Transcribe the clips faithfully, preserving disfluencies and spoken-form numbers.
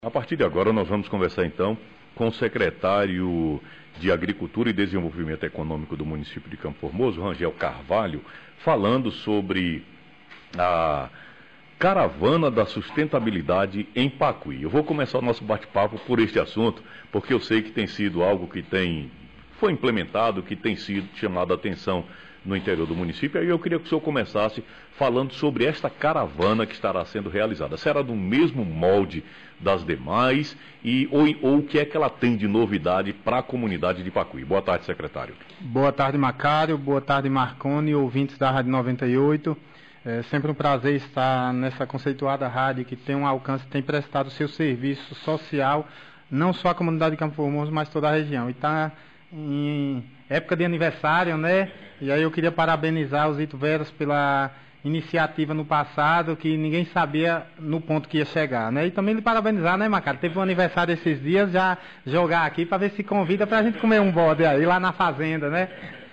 A partir de agora nós vamos conversar então com o secretário de Agricultura e Desenvolvimento Econômico do município de Campo Formoso, Rangel Carvalho, falando sobre a caravana da sustentabilidade em Pacuí. Eu vou começar o nosso bate-papo por este assunto, porque eu sei que tem sido algo que tem, foi implementado, que tem sido chamado a atenção no interior do município. Aí eu queria que o senhor começasse falando sobre esta caravana que estará sendo realizada. Será do mesmo molde das demais e, ou, ou o que é que ela tem de novidade para a comunidade de Pacuí? Boa tarde, secretário. Boa tarde, Macário. Boa tarde, Marconi, ouvintes da Rádio noventa e oito. É sempre um prazer estar nessa conceituada rádio que tem um alcance, tem prestado seu serviço social, não só à comunidade de Campo Formoso, mas toda a região. E está em época de aniversário, né? E aí eu queria parabenizar os Ituveras pela iniciativa no passado, que ninguém sabia no ponto que ia chegar, né? E também lhe parabenizar, né, Macário? Teve um aniversário esses dias, já jogar aqui para ver se convida para a gente comer um bode aí lá na fazenda, né?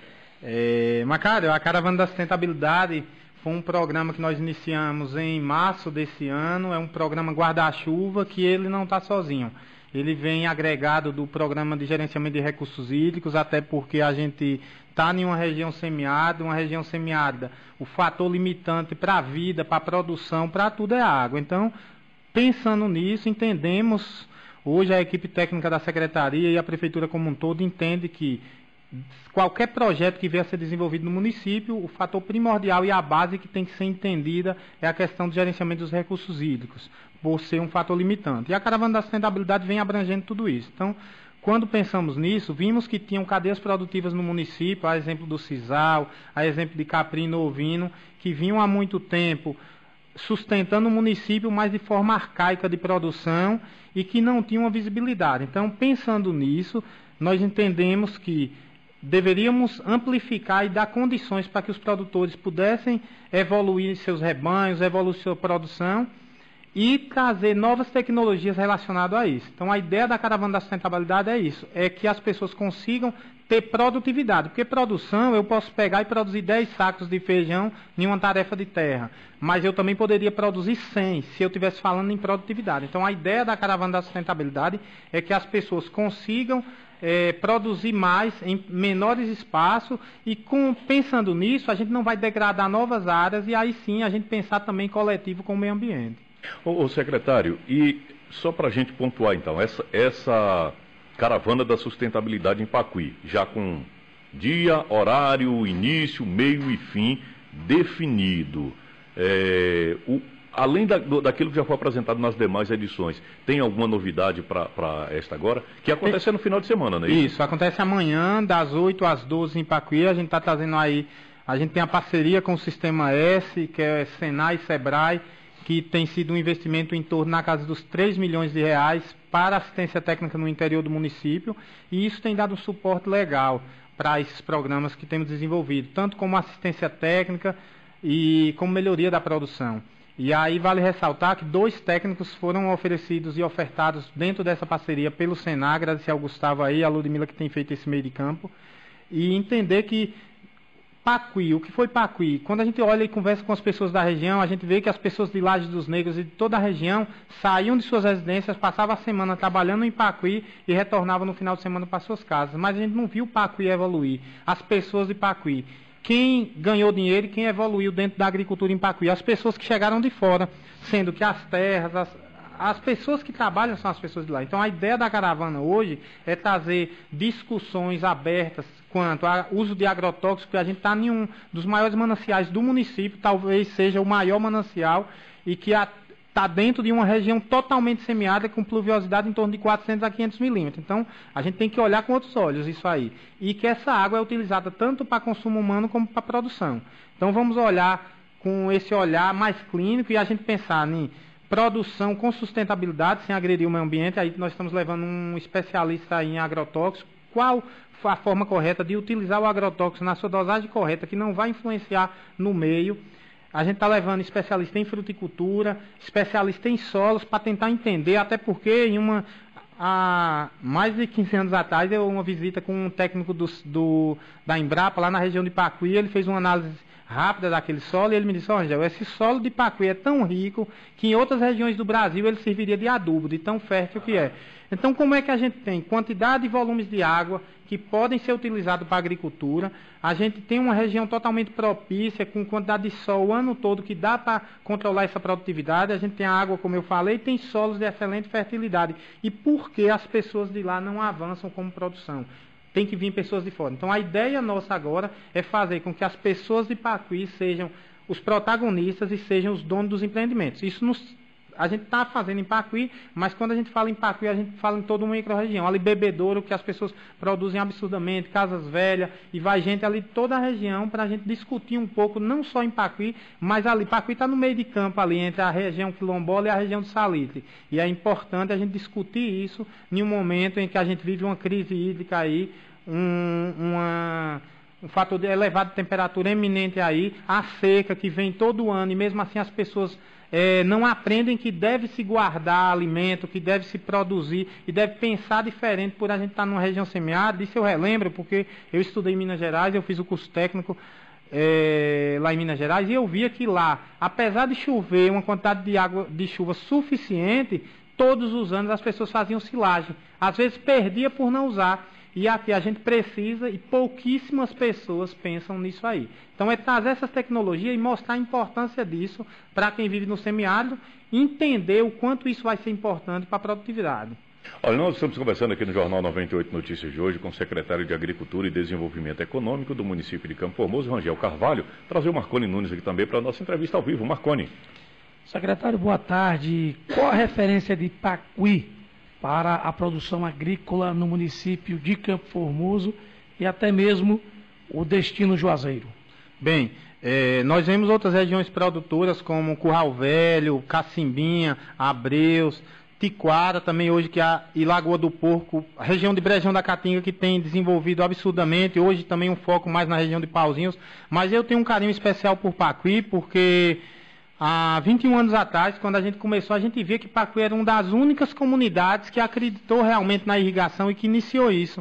É, Macário, a Caravana da Sustentabilidade foi um programa que nós iniciamos em março desse ano, é um programa guarda-chuva que ele não está sozinho. Ele vem agregado do Programa de Gerenciamento de Recursos Hídricos, até porque a gente está em uma região semiárida, uma região semiárida, o fator limitante para a vida, para a produção, para tudo é a água. Então, pensando nisso, entendemos, hoje a equipe técnica da Secretaria e a Prefeitura como um todo entende que qualquer projeto que venha a ser desenvolvido no município, o fator primordial e a base que tem que ser entendida é a questão do gerenciamento dos recursos hídricos, por ser um fator limitante. E a Caravana da Sustentabilidade vem abrangendo tudo isso. Então, quando pensamos nisso, vimos que tinham cadeias produtivas no município, a exemplo do sisal, a exemplo de caprino ovino, que vinham há muito tempo sustentando o município, mas de forma arcaica de produção e que não tinham uma visibilidade. Então, pensando nisso, nós entendemos que deveríamos amplificar e dar condições para que os produtores pudessem evoluir seus rebanhos, evoluir sua produção e trazer novas tecnologias relacionadas a isso. Então, a ideia da Caravana da Sustentabilidade é isso, é que as pessoas consigam ter produtividade, porque produção, eu posso pegar e produzir dez sacos de feijão em uma tarefa de terra, mas eu também poderia produzir cem, se eu estivesse falando em produtividade. Então, a ideia da Caravana da Sustentabilidade é que as pessoas consigam É, produzir mais em menores espaços e com, pensando nisso, a gente não vai degradar novas áreas e aí sim a gente pensar também coletivo com o meio ambiente. Ô, ô secretário, e só para a gente pontuar então, essa, essa caravana da sustentabilidade em Pacuí, já com dia, horário, início, meio e fim definido, é, o além da, do, daquilo que já foi apresentado nas demais edições, tem alguma novidade para esta agora? Que acontece no final de semana, não é isso? Isso, acontece amanhã, das oito às doze em Pacuí. A gente está trazendo aí, a gente tem a parceria com o Sistema S, que é Senai e Sebrae, que tem sido um investimento em torno na casa dos três milhões de reais para assistência técnica no interior do município, e isso tem dado um suporte legal para esses programas que temos desenvolvido, tanto como assistência técnica e como melhoria da produção. E aí vale ressaltar que dois técnicos foram oferecidos e ofertados dentro dessa parceria pelo Senai, agradecer ao Gustavo aí, a Ludmila que tem feito esse meio de campo, e entender que Pacuí, o que foi Pacuí? Quando a gente olha e conversa com as pessoas da região, a gente vê que as pessoas de Lajes dos Negros e de toda a região saíam de suas residências, passavam a semana trabalhando em Pacuí e retornavam no final de semana para suas casas. Mas a gente não viu Pacuí evoluir, as pessoas de Pacuí. Quem ganhou dinheiro e quem evoluiu dentro da agricultura em Pacuí? As pessoas que chegaram de fora, sendo que as terras, as, as pessoas que trabalham são as pessoas de lá. Então a ideia da caravana hoje é trazer discussões abertas quanto ao uso de agrotóxicos, porque a gente está em um dos maiores mananciais do município, talvez seja o maior manancial, e que a está dentro de uma região totalmente semiárida, com pluviosidade em torno de quatrocentos a quinhentos milímetros. Então, a gente tem que olhar com outros olhos isso aí. E que essa água é utilizada tanto para consumo humano como para produção. Então, vamos olhar com esse olhar mais clínico e a gente pensar em produção com sustentabilidade, sem agredir o meio ambiente. Aí nós estamos levando um especialista em agrotóxico. Qual a forma correta de utilizar o agrotóxico na sua dosagem correta, que não vai influenciar no meio. A gente está levando especialista em fruticultura, especialista em solos, para tentar entender, até porque em uma, há mais de quinze anos atrás, eu uma visita com um técnico do, do, da Embrapa, lá na região de Pacuí, ele fez uma análise rápida daquele solo, e ele me disse, ó, oh, Angel, esse solo de Pacuí é tão rico que em outras regiões do Brasil ele serviria de adubo, de tão fértil que é. Então, como é que a gente tem quantidade e volumes de água que podem ser utilizados para a agricultura? A gente tem uma região totalmente propícia, com quantidade de sol o ano todo, que dá para controlar essa produtividade. A gente tem a água, como eu falei, e tem solos de excelente fertilidade. E por que as pessoas de lá não avançam como produção? Tem que vir pessoas de fora. Então, a ideia nossa agora é fazer com que as pessoas de Pacuí sejam os protagonistas e sejam os donos dos empreendimentos. Isso nos A gente está fazendo em Pacuí, mas quando a gente fala em Pacuí, a gente fala em toda uma micro-região. Ali, Bebedouro, que as pessoas produzem absurdamente, Casas Velhas, e vai gente ali de toda a região para a gente discutir um pouco, não só em Pacuí, mas ali. Pacuí está no meio de campo ali, entre a região quilombola e a região do Salitre. E é importante a gente discutir isso em um momento em que a gente vive uma crise hídrica aí, um, uma... um fator de elevada temperatura eminente aí, a seca que vem todo ano, e mesmo assim as pessoas é, não aprendem que deve se guardar alimento, que deve se produzir e deve pensar diferente por a gente estar numa região semiárida. Isso eu relembro porque eu estudei em Minas Gerais, eu fiz o curso técnico é, lá em Minas Gerais, e eu via que lá, apesar de chover uma quantidade de água de chuva suficiente, todos os anos as pessoas faziam silagem, às vezes perdia por não usar. E aqui a gente precisa, e pouquíssimas pessoas pensam nisso aí. Então é trazer essas tecnologias e mostrar a importância disso para quem vive no semiárido, entender o quanto isso vai ser importante para a produtividade. Olha, nós estamos conversando aqui no Jornal noventa e oito Notícias de hoje com o secretário de Agricultura e Desenvolvimento Econômico do município de Campo Formoso, Rangel Carvalho. Trazer o Marconi Nunes aqui também para a nossa entrevista ao vivo. Marconi. Secretário, boa tarde. Qual a referência de Pacuí para a produção agrícola no município de Campo Formoso e até mesmo o destino Juazeiro? Bem, é, nós vemos outras regiões produtoras como Curral Velho, Cacimbinha, Abreus, Tiquara também hoje, que a, e Lagoa do Porco, a região de Brejão da Caatinga, que tem desenvolvido absurdamente, hoje também um foco mais na região de Pauzinhos, mas eu tenho um carinho especial por Pacuí, porque há vinte e um anos atrás, quando a gente começou, a gente via que Pacuí era uma das únicas comunidades que acreditou realmente na irrigação e que iniciou isso.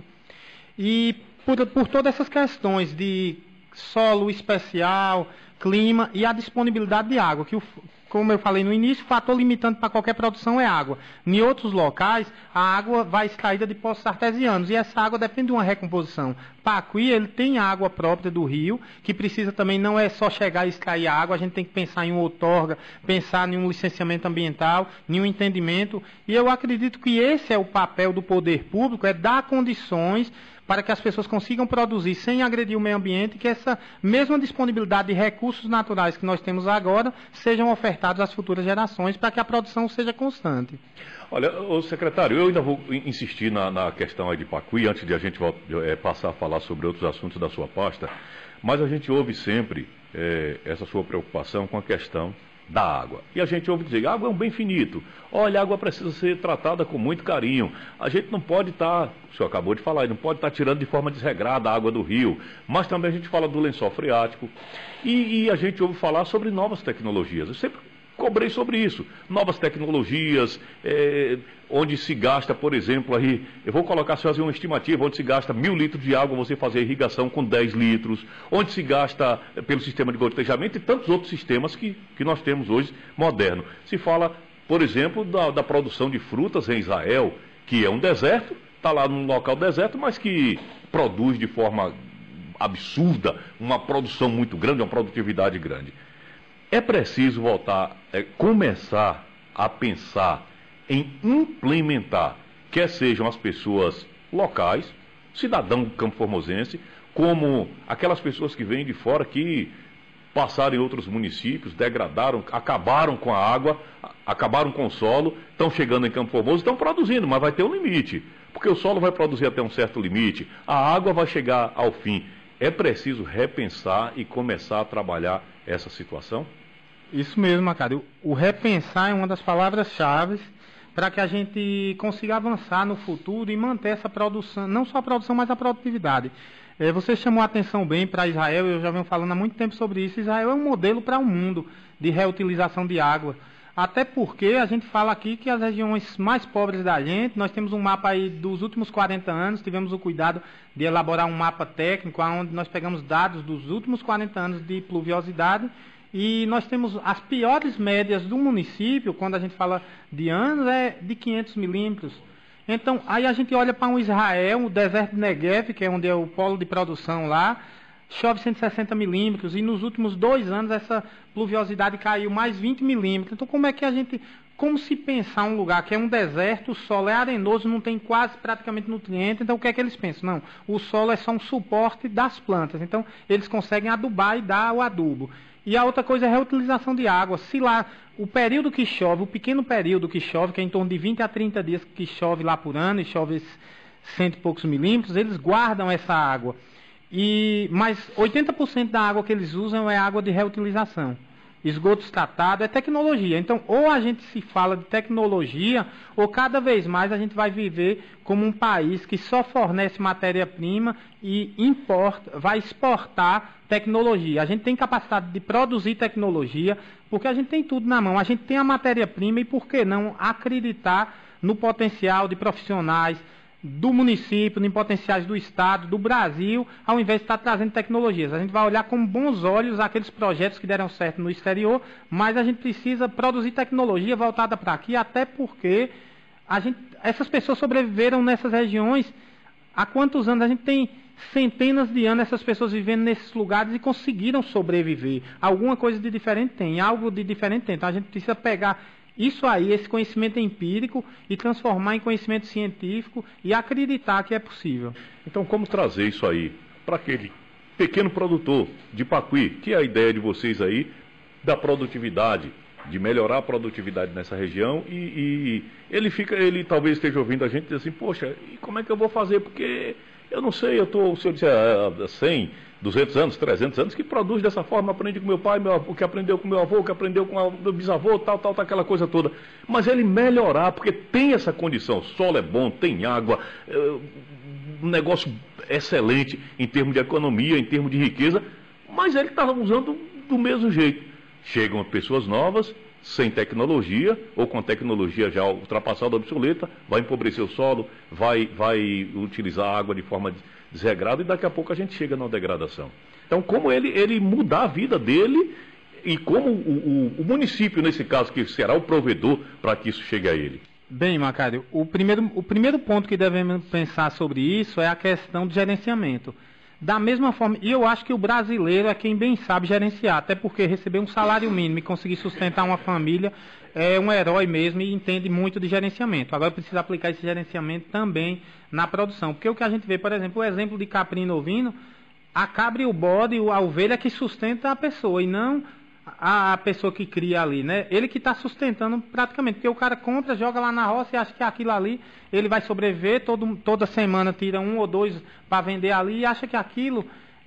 E por, por todas essas questões de solo especial, clima e a disponibilidade de água, que o, como eu falei no início, o fator limitante para qualquer produção é água. Em outros locais, a água vai extraída de poços artesianos e essa água depende de uma recomposição. Pacuí, ele tem água própria do rio, que precisa também, não é só chegar e extrair a água, a gente tem que pensar em uma outorga, pensar em um licenciamento ambiental, em um entendimento, e eu acredito que esse é o papel do poder público, é dar condições para que as pessoas consigam produzir sem agredir o meio ambiente, que essa mesma disponibilidade de recursos naturais que nós temos agora sejam ofertados às futuras gerações para que a produção seja constante. Olha, ô secretário, eu ainda vou insistir na, na questão aí de Pacuí, antes de a gente é, passar a falar sobre outros assuntos da sua pasta, mas a gente ouve sempre é, essa sua preocupação com a questão da água. E a gente ouve dizer, a água é um bem finito. Olha, a água precisa ser tratada com muito carinho. A gente não pode estar, tá, o senhor acabou de falar, não pode estar tá tirando de forma desregrada a água do rio. Mas também a gente fala do lençol freático. E, e a gente ouve falar sobre novas tecnologias. Eu sempre cobrei sobre isso. Novas tecnologias, é, onde se gasta, por exemplo, aí, eu vou colocar, se fazer uma estimativa, onde se gasta mil litros de água, você fazer irrigação com dez litros, onde se gasta pelo sistema de gotejamento e tantos outros sistemas que, que nós temos hoje moderno. Se fala, por exemplo, da, da produção de frutas em Israel, que é um deserto, está lá num local deserto, mas que produz de forma absurda, uma produção muito grande, uma produtividade grande. É preciso voltar, é, começar a pensar em implementar, quer sejam as pessoas locais, cidadão campo-formosense, como aquelas pessoas que vêm de fora, que passaram em outros municípios, degradaram, acabaram com a água, acabaram com o solo, estão chegando em Campo Formoso, estão produzindo, mas vai ter um limite, porque o solo vai produzir até um certo limite, a água vai chegar ao fim. É preciso repensar e começar a trabalhar essa situação? Isso mesmo, Macário. O repensar é uma das palavras-chave para que a gente consiga avançar no futuro e manter essa produção, não só a produção, mas a produtividade. É, você chamou a atenção bem para Israel, eu já venho falando há muito tempo sobre isso. Israel é um modelo para o mundo de reutilização de água. Até porque a gente fala aqui que as regiões mais pobres da gente, nós temos um mapa aí dos últimos quarenta anos, tivemos o cuidado de elaborar um mapa técnico, onde nós pegamos dados dos últimos quarenta anos de pluviosidade, e nós temos as piores médias do município, quando a gente fala de anos, é de quinhentos milímetros. Então, aí a gente olha para um Israel, o deserto de Negev, que é onde é o polo de produção lá, chove cento e sessenta milímetros, e nos últimos dois anos essa pluviosidade caiu mais vinte milímetros. Então, como é que a gente, como se pensar um lugar que é um deserto, o solo é arenoso, não tem quase praticamente nutriente, então o que é que eles pensam? Não, o solo é só um suporte das plantas, então eles conseguem adubar e dar o adubo. E a outra coisa é a reutilização de água. Se lá, o período que chove, o pequeno período que chove, que é em torno de vinte a trinta dias que chove lá por ano, e chove cento e poucos milímetros, eles guardam essa água. E, mas oitenta por cento da água que eles usam é água de reutilização. Esgotos tratados é tecnologia. Então, ou a gente se fala de tecnologia, ou cada vez mais a gente vai viver como um país que só fornece matéria-prima e importa, vai exportar tecnologia. A gente tem capacidade de produzir tecnologia, porque a gente tem tudo na mão. A gente tem a matéria-prima e, por que não, acreditar no potencial de profissionais do município, em potenciais do Estado, do Brasil, ao invés de estar trazendo tecnologias. A gente vai olhar com bons olhos aqueles projetos que deram certo no exterior, mas a gente precisa produzir tecnologia voltada para aqui, até porque a gente, essas pessoas sobreviveram nessas regiões há quantos anos? A gente tem centenas de anos essas pessoas vivendo nesses lugares e conseguiram sobreviver. Alguma coisa de diferente tem, algo de diferente tem. Então a gente precisa pegar isso aí, esse conhecimento empírico, e transformar em conhecimento científico e acreditar que é possível. Então, como trazer isso aí para aquele pequeno produtor de Pacuí, que é a ideia de vocês aí da produtividade, de melhorar a produtividade nessa região, e, e ele fica, ele talvez esteja ouvindo a gente e diz assim, poxa, e como é que eu vou fazer? Porque eu não sei, eu estou, se eu disser há cem, duzentos anos, trezentos anos, que produz dessa forma, aprende com meu pai, meu avô, que aprendeu com meu avô, que aprendeu com o meu bisavô, tal, tal, tal, aquela coisa toda. Mas ele melhorar, porque tem essa condição, o solo é bom, tem água, é, um negócio excelente em termos de economia, em termos de riqueza, mas ele está usando do mesmo jeito. Chegam pessoas novas, sem tecnologia, ou com tecnologia já ultrapassada, obsoleta, vai empobrecer o solo, vai, vai utilizar a água de forma desregrada, e daqui a pouco a gente chega na degradação. Então, como ele, ele mudar a vida dele, e como o, o, o município, nesse caso, que será o provedor para que isso chegue a ele. Bem, Macário, o primeiro, o primeiro ponto que devemos pensar sobre isso é a questão do gerenciamento. Da mesma forma, e eu acho que o brasileiro é quem bem sabe gerenciar, até porque receber um salário mínimo e conseguir sustentar uma família é um herói mesmo e entende muito de gerenciamento. Agora precisa aplicar esse gerenciamento também na produção, porque o que a gente vê, por exemplo, o exemplo de caprino ovino, a cabra e o bode, a ovelha que sustenta a pessoa e não a, a pessoa que cria ali, né? Ele que está sustentando praticamente, porque o cara compra, joga lá na roça e acha que aquilo ali ele vai sobreviver, todo, toda semana tira um ou dois para vender ali e acha que aquilo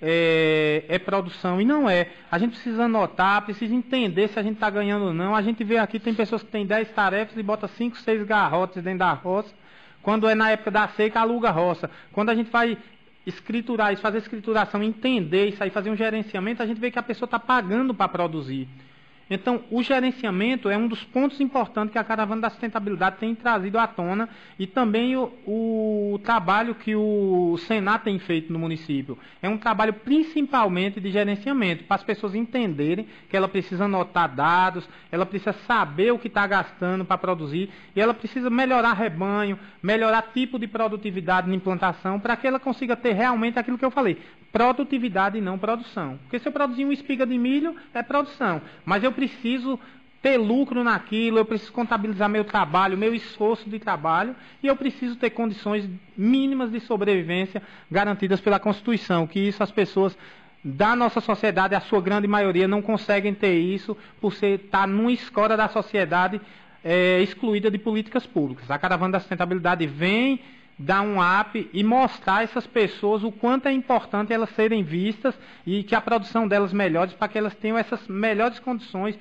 é, é produção, e não é. A gente precisa anotar, precisa entender se a gente está ganhando ou não. A gente vê aqui, tem pessoas que têm dez tarefas e bota cinco, seis garrotes dentro da roça. Quando é na época da seca, aluga a roça. Quando a gente vai escriturar isso, fazer escrituração, entender isso aí, fazer um gerenciamento, a gente vê que a pessoa está pagando para produzir. Então, o gerenciamento é um dos pontos importantes que a Caravana da Sustentabilidade tem trazido à tona, e também o, o trabalho que o Senat tem feito no município. É um trabalho principalmente de gerenciamento, para as pessoas entenderem que ela precisa anotar dados, ela precisa saber o que está gastando para produzir, e ela precisa melhorar rebanho, melhorar tipo de produtividade na implantação, para que ela consiga ter realmente aquilo que eu falei, produtividade e não produção. Porque se eu produzir uma espiga de milho, é produção, mas eu preciso ter lucro naquilo, eu preciso contabilizar meu trabalho, meu esforço de trabalho, e eu preciso ter condições mínimas de sobrevivência garantidas pela Constituição, que isso as pessoas da nossa sociedade, a sua grande maioria, não conseguem ter isso por ser, estar numa escola da sociedade é, excluída de políticas públicas. A Caravana da Sustentabilidade vem dar um up e mostrar a essas pessoas o quanto é importante elas serem vistas e que a produção delas melhore, para que elas tenham essas melhores condições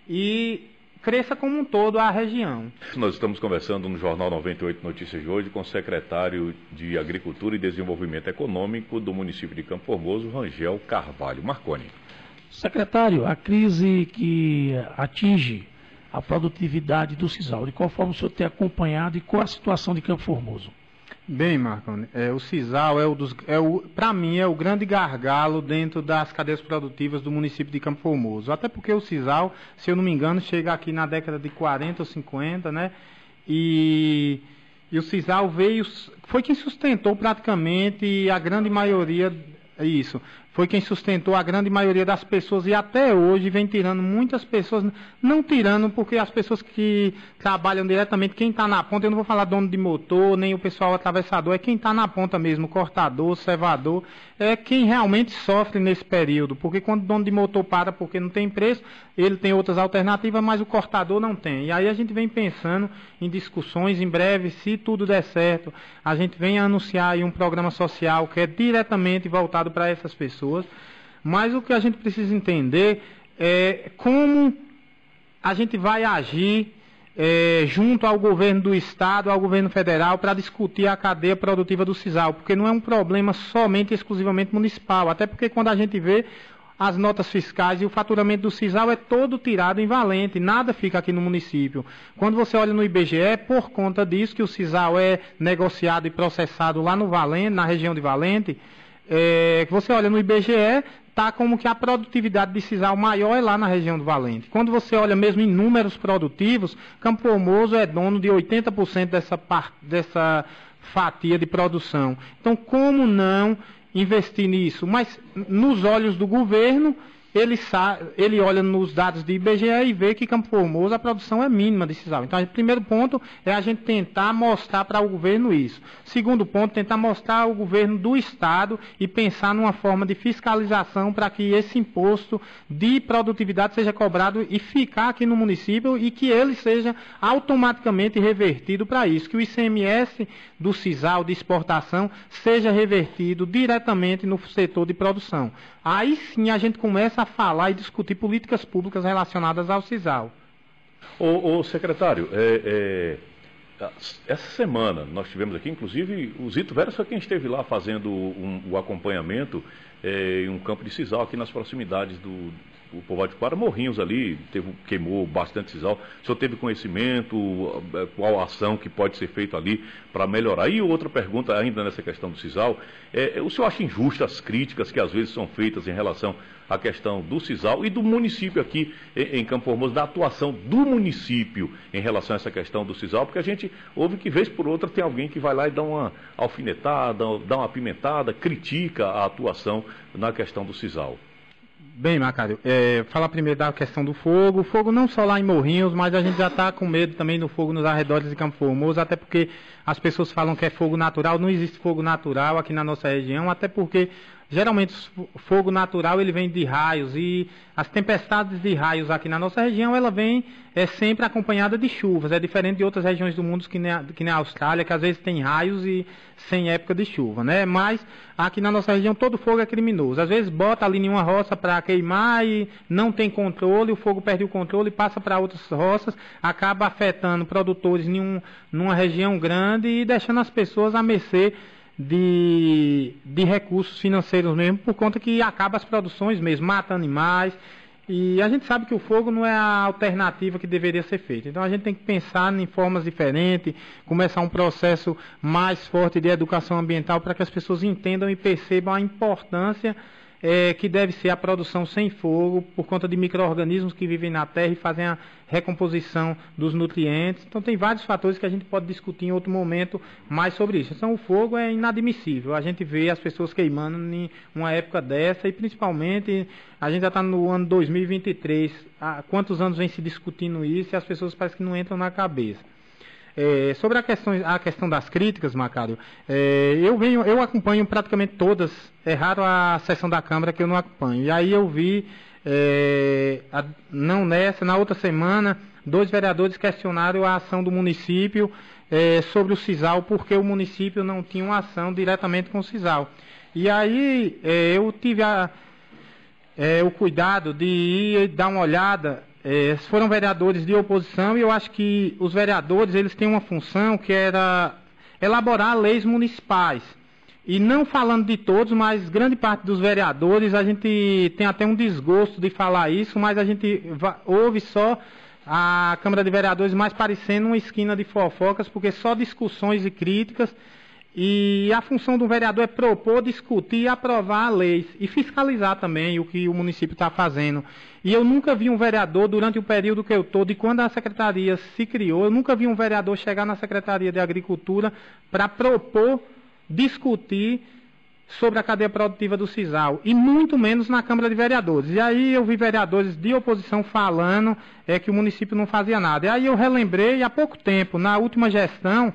e cresça como um todo a região. Nós estamos conversando no Jornal noventa e oito Notícias de hoje com o secretário de Agricultura e Desenvolvimento Econômico do município de Campo Formoso, Rangel Carvalho. Marconi. Secretário, a crise que atinge a produtividade do sisal? De qual forma o senhor tem acompanhado e qual a situação de Campo Formoso? Bem, Marconi, é, o sisal, é o dos, é o, para mim, é o grande gargalo dentro das cadeias produtivas do município de Campo Formoso. Até porque o sisal, se eu não me engano, chega aqui na década de quarenta ou cinquenta, né? E, e o sisal veio, foi quem sustentou praticamente a grande maioria, isso, foi quem sustentou a grande maioria das pessoas e até hoje vem tirando muitas pessoas, não tirando porque as pessoas que trabalham diretamente, quem está na ponta, eu não vou falar dono de motor, nem o pessoal atravessador, é quem está na ponta mesmo, cortador, servador, é quem realmente sofre nesse período, porque quando o dono de motor para porque não tem preço, ele tem outras alternativas, mas o cortador não tem. E aí a gente vem pensando em discussões, em breve, se tudo der certo, a gente vem anunciar aí um programa social que é diretamente voltado para essas pessoas, mas o que a gente precisa entender é como a gente vai agir é, junto ao governo do Estado, ao governo federal, para discutir a cadeia produtiva do sisal, porque não é um problema somente e exclusivamente municipal, até porque quando a gente vê as notas fiscais e o faturamento do sisal é todo tirado em Valente, nada fica aqui no município. Quando você olha no I B G E, por conta disso que o sisal é negociado e processado lá no Valente, na região de Valente, é, você olha no I B G E, está como que a produtividade de sisal maior é lá na região do Valente. Quando você olha mesmo em números produtivos, Campo Formoso é dono de oitenta por cento dessa, parte, dessa fatia de produção. Então, como não investir nisso? Mas, nos olhos do governo, ele, ele olha nos dados de I B G E e vê que Campo Formoso a produção é mínima de sisal. Então, o primeiro ponto é a gente tentar mostrar para o governo isso. Segundo ponto, tentar mostrar ao governo do Estado e pensar numa forma de fiscalização para que esse imposto de produtividade seja cobrado e ficar aqui no município e que ele seja automaticamente revertido para isso. Que o I C M S do sisal de exportação seja revertido diretamente no setor de produção. Aí sim a gente começa a falar e discutir políticas públicas relacionadas ao sisal. Ô, ô secretário, é, é, essa semana nós tivemos aqui, inclusive, o Zito Vera foi quem esteve lá fazendo um, o acompanhamento é, em um campo de sisal aqui nas proximidades do, do povoado de Quara, Morrinhos ali, teve, queimou bastante sisal. O senhor teve conhecimento, qual a ação que pode ser feita ali para melhorar? E outra pergunta ainda nessa questão do sisal, é, o senhor acha injusta as críticas que às vezes são feitas em relação à questão do sisal e do município aqui em, em Campo Formoso, da atuação do município em relação a essa questão do sisal? Porque a gente ouve que vez por outra tem alguém que vai lá e dá uma alfinetada, dá uma apimentada, critica a atuação na questão do sisal. Bem, Macário, é, falar primeiro da questão do fogo. O fogo não só lá em Morrinhos, mas a gente já está com medo também do fogo nos arredores de Campo Formoso, até porque as pessoas falam que é fogo natural. Não existe fogo natural aqui na nossa região, até porque geralmente o fogo natural ele vem de raios e as tempestades de raios aqui na nossa região ela vem é sempre acompanhada de chuvas. É diferente de outras regiões do mundo que nem a, que nem a Austrália, que às vezes tem raios e sem época de chuva, né? Mas aqui na nossa região todo fogo é criminoso. Às vezes bota ali em uma roça para queimar e não tem controle, o fogo perde o controle e passa para outras roças, acaba afetando produtores em um, numa região grande e deixando as pessoas à mercê De, de recursos financeiros mesmo, por conta que acaba as produções mesmo, mata animais, e a gente sabe que o fogo não é a alternativa que deveria ser feita. Então a gente tem que pensar em formas diferentes, começar um processo mais forte de educação ambiental para que as pessoas entendam e percebam a importância É, que deve ser a produção sem fogo, por conta de micro-organismos que vivem na terra e fazem a recomposição dos nutrientes. Então tem vários fatores que a gente pode discutir em outro momento mais sobre isso. Então o fogo é inadmissível. A gente vê as pessoas queimando em uma época dessa e principalmente a gente já está no ano dois mil e vinte e três. Há quantos anos vem se discutindo isso e as pessoas parecem que não entram na cabeça. É, sobre a questão, a questão das críticas, Macário, é, eu, venho, eu acompanho praticamente todas, é raro a sessão da Câmara que eu não acompanho. E aí eu vi, é, a, não nessa, na outra semana, dois vereadores questionaram a ação do município é, sobre o sisal, porque o município não tinha uma ação diretamente com o sisal. E aí é, eu tive a, é, o cuidado de ir dar uma olhada. É, foram vereadores de oposição e eu acho que os vereadores eles têm uma função que era elaborar leis municipais. E não falando de todos, mas grande parte dos vereadores, a gente tem até um desgosto de falar isso, mas a gente ouve só a Câmara de Vereadores mais parecendo uma esquina de fofocas, porque só discussões e críticas, e a função do vereador é propor, discutir e aprovar leis, e fiscalizar também o que o município está fazendo. E eu nunca vi um vereador, durante o período que eu estou, de quando a secretaria se criou, eu nunca vi um vereador chegar na Secretaria de Agricultura para propor, discutir sobre a cadeia produtiva do sisal, e muito menos na Câmara de Vereadores. E aí eu vi vereadores de oposição falando é, que o município não fazia nada. E aí eu relembrei, há pouco tempo, na última gestão,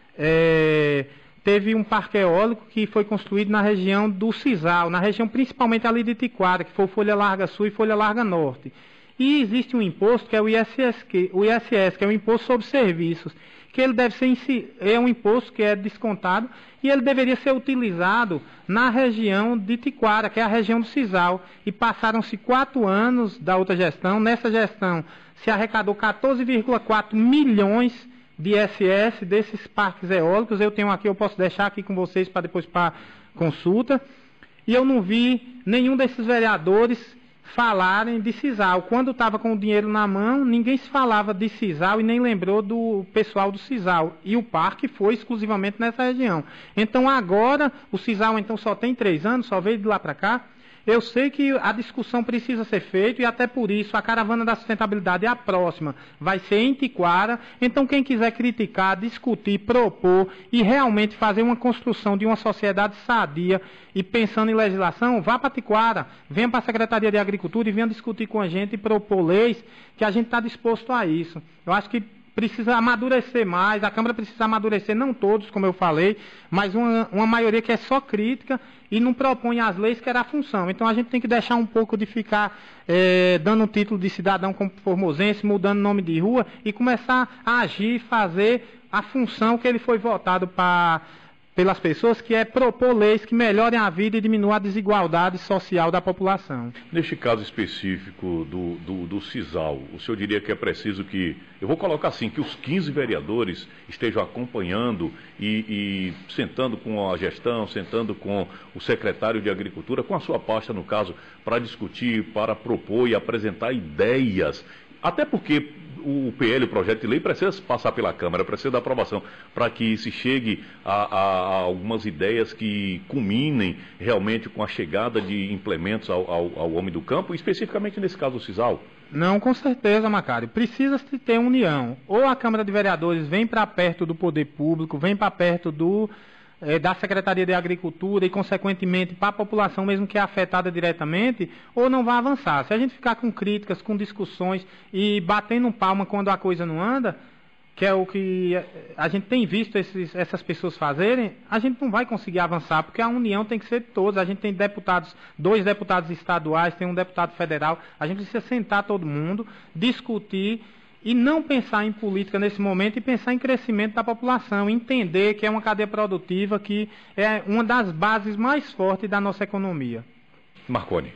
é, teve um parque eólico que foi construído na região do sisal, na região principalmente ali de Tiquara, que foi o Folha Larga Sul e Folha Larga Norte. E existe um imposto que é o I S S, que, o I S S, que é o Imposto sobre Serviços, que ele deve ser em si, é um imposto que é descontado e ele deveria ser utilizado na região de Tiquara, que é a região do sisal. E passaram-se quatro anos da outra gestão. Nessa gestão se arrecadou quatorze vírgula quatro milhões de I S S desses parques eólicos. Eu tenho aqui, eu posso deixar aqui com vocês para depois para consulta. E eu não vi nenhum desses vereadores falarem de sisal. Quando estava com o dinheiro na mão, ninguém se falava de sisal e nem lembrou do pessoal do sisal. E o parque foi exclusivamente nessa região. Então agora, o sisal então só tem três anos, só veio de lá para cá. Eu sei que a discussão precisa ser feita e até por isso a Caravana da Sustentabilidade é a próxima. Vai ser em Tiquara. Então quem quiser criticar, discutir, propor e realmente fazer uma construção de uma sociedade sadia e pensando em legislação, vá para Tiquara, venha para a Secretaria de Agricultura e venha discutir com a gente e propor leis que a gente está disposto a isso. Eu acho que precisa amadurecer mais, a Câmara precisa amadurecer, não todos, como eu falei, mas uma, uma maioria que é só crítica e não propõe as leis que era a função. Então a gente tem que deixar um pouco de ficar é, dando o título de cidadão como formosense, mudando nome de rua e começar a agir, fazer a função que ele foi votado para... pelas pessoas, que é propor leis que melhorem a vida e diminuam a desigualdade social da população. Neste caso específico do, do, do sisal, o senhor diria que é preciso que, eu vou colocar assim, que os quinze vereadores estejam acompanhando e, e sentando com a gestão, sentando com o secretário de Agricultura, com a sua pasta, no caso, para discutir, para propor e apresentar ideias, até porque o P L, o projeto de lei, precisa passar pela Câmara, precisa da aprovação, para que se chegue a, a, a algumas ideias que culminem realmente com a chegada de implementos ao, ao, ao homem do campo, especificamente nesse caso do sisal. Não, com certeza, Macário. Precisa-se ter união. Ou a Câmara de Vereadores vem para perto do poder público, vem para perto do... É, da Secretaria de Agricultura e, consequentemente, para a população mesmo que é afetada diretamente, ou não vai avançar. Se a gente ficar com críticas, com discussões e batendo palma quando a coisa não anda, que é o que a gente tem visto esses, essas pessoas fazerem, a gente não vai conseguir avançar, porque a união tem que ser de todos. A gente tem deputados, dois deputados estaduais, tem um deputado federal, a gente precisa sentar todo mundo, discutir e não pensar em política nesse momento e pensar em crescimento da população, entender que é uma cadeia produtiva que é uma das bases mais fortes da nossa economia. Marconi.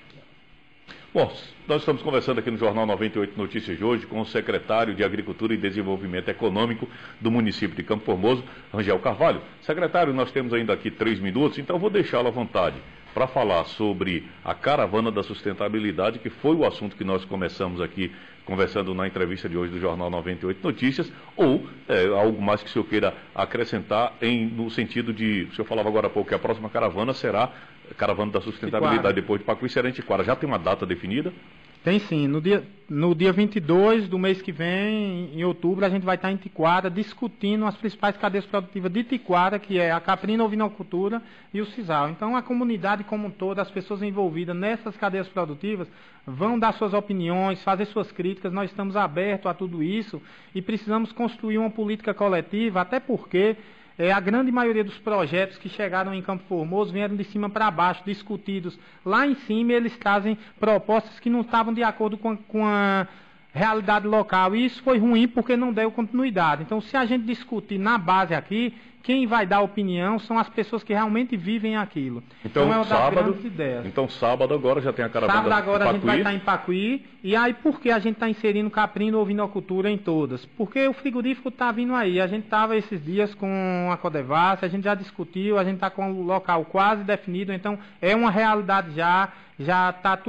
Bom, nós estamos conversando aqui no Jornal noventa e oito Notícias de hoje com o secretário de Agricultura e Desenvolvimento Econômico do município de Campo Formoso, Rangel Carvalho. Secretário, nós temos ainda aqui três minutos, então vou deixá-lo à vontade para falar sobre a Caravana da Sustentabilidade, que foi o assunto que nós começamos aqui conversando na entrevista de hoje do Jornal noventa e oito Notícias, ou é, algo mais que o senhor queira acrescentar em, no sentido de, o senhor falava agora há pouco que a próxima caravana será a Caravana da Sustentabilidade Tiquara. Depois de Pacuí, será em Tiquara. Já tem uma data definida? Tem sim, no dia, no dia vinte e dois do mês que vem, em outubro, a gente vai estar em Tiquara discutindo as principais cadeias produtivas de Tiquara, que é a caprina ovinocultura e o sisal. Então a comunidade como um todo, as pessoas envolvidas nessas cadeias produtivas, vão dar suas opiniões, fazer suas críticas. Nós estamos abertos a tudo isso e precisamos construir uma política coletiva, até porque É, a grande maioria dos projetos que chegaram em Campo Formoso vieram de cima para baixo, discutidos lá em cima, e eles trazem propostas que não estavam de acordo com a, com a realidade local. E isso foi ruim porque não deu continuidade. Então, se a gente discutir na base aqui, quem vai dar opinião são as pessoas que realmente vivem aquilo. Então, então é uma sábado, das grandes ideias. Então, sábado agora já tem a caravana Sábado agora Pacuí. A gente vai estar em Pacuí. E aí, por que a gente está inserindo caprino ou ovinocultura em todas? Porque o frigorífico está vindo aí. A gente estava esses dias com a Codevasf, a gente já discutiu, a gente está com o local quase definido. Então, é uma realidade já, já está tudo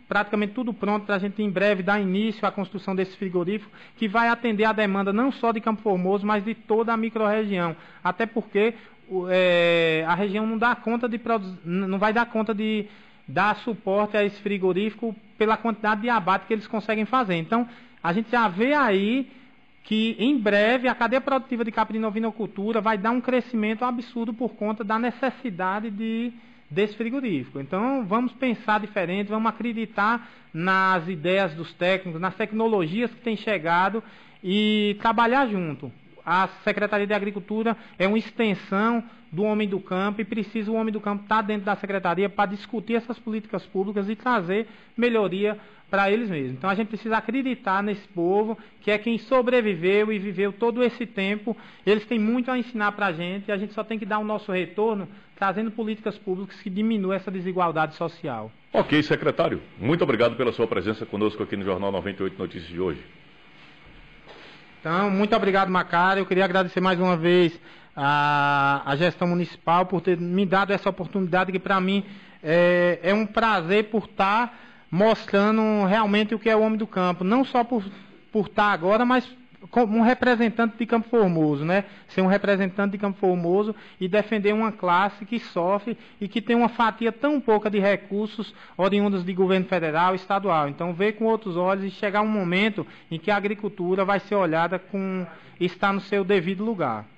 praticamente tudo pronto para a gente em breve dar início à construção desse frigorífico, que vai atender a demanda não só de Campo Formoso, mas de toda a microrregião. Até porque é, a região não dá conta de não vai dar conta de dar suporte a esse frigorífico pela quantidade de abate que eles conseguem fazer. Então, a gente já vê aí que em breve a cadeia produtiva de caprino-ovinocultura vai dar um crescimento absurdo por conta da necessidade de desse frigorífico. Então, vamos pensar diferente, vamos acreditar nas ideias dos técnicos, nas tecnologias que têm chegado e trabalhar junto. A Secretaria de Agricultura é uma extensão do homem do campo e precisa o homem do campo estar dentro da Secretaria para discutir essas políticas públicas e trazer melhoria para eles mesmos. Então, a gente precisa acreditar nesse povo, que é quem sobreviveu e viveu todo esse tempo. Eles têm muito a ensinar para a gente e a gente só tem que dar o nosso retorno trazendo políticas públicas que diminuam essa desigualdade social. Ok, secretário. Muito obrigado pela sua presença conosco aqui no Jornal noventa e oito Notícias de hoje. Então, muito obrigado, Macário. Eu queria agradecer mais uma vez a, a gestão municipal por ter me dado essa oportunidade, que para mim é, é um prazer por estar mostrando realmente o que é o homem do campo. Não só por, por estar agora, mas como um representante de Campo Formoso, né? Ser um representante de Campo Formoso e defender uma classe que sofre e que tem uma fatia tão pouca de recursos oriundos de governo federal e estadual. Então, ver com outros olhos e chegar um momento em que a agricultura vai ser olhada com está no seu devido lugar.